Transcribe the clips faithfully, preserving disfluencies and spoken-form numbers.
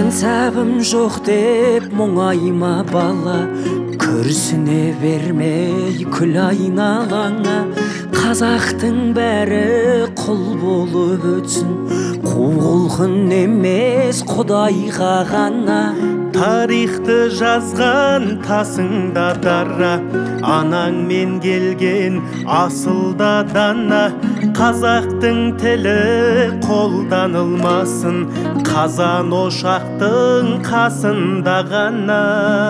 ансабым жоқ деп мұңайма бала, күрсіне бермей күл айналаңа. Қазақтың бәрі құл болып өтсін, қу құлқын емес Құдайға ғана. Тарихты жазған тасыңда дара, анаңмен келген асылда дана. Қазақтың тілі қолданылмасын, қазан ошақтың қасында ғана.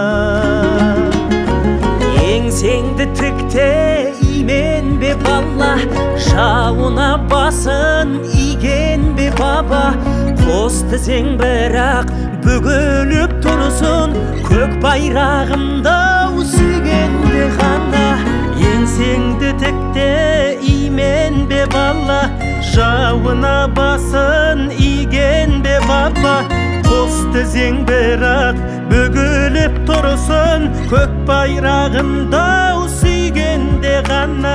Еңсеңді тікте имен бе бала, жауына басын иген бе баба. Қос тізең бірақ бүгіліп тұрсын, көк байрағымды сүйгенде ғана. Еңсеңді тікте имен бе бала, жауына басын иген бе баба. Қос тізең бірақ бүгіліп тұрсын, көк байрағымды сүйгенде ғана.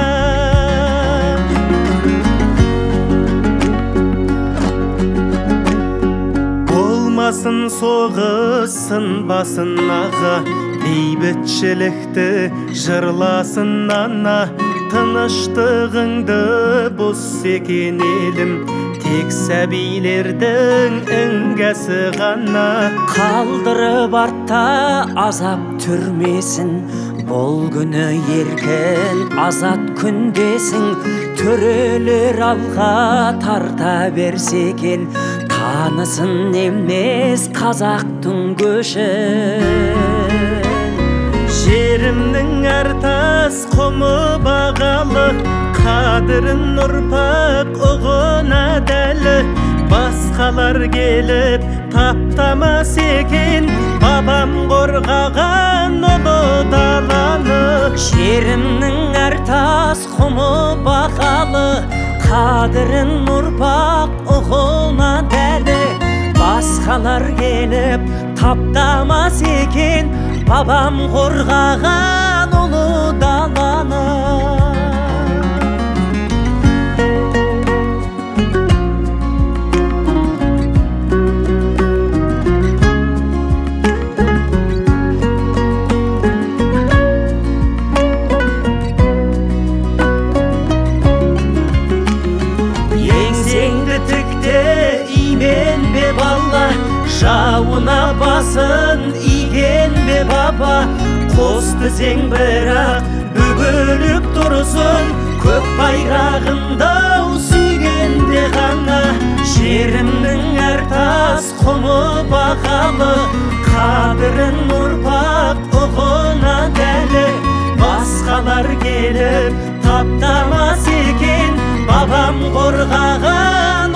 Болмасын соғыс сынбасын аға, бейбітшілікті жырласын ана. Тыныштығыңды бұз екен елім, тек сәбилердің іңгәсі ғана. Қалдырып артта азап түрмесін, бұл күні еркін азат күндесің. Төрелер алға тарта берсе екен, танысын емес қазақтың көшін. Жерімнің әр тас құмы бағалы, қадірін ұрпақ ұғына дәлі. Басқалар келіп таптамас екен, бабам қорғаған ұлы даланы. Жерімнің әр тас құмы бағалы, қадірін ұрпақ ұғына дәлі. Басқалар келіп таптамас екен, бабам қорғаған ұлы даланы. Еңсеңді тікте имен бе бала, жауына басын иген бе баба. Қос тізең бірақ бүгіліп тұрсын, көк байрағымды сүйгенде ғана. Жерімнің әр тас құмы бағалы, қадірін ұрпақ ұғына дәлі. Басқалар келіп таптамас екен, бабам қорғаған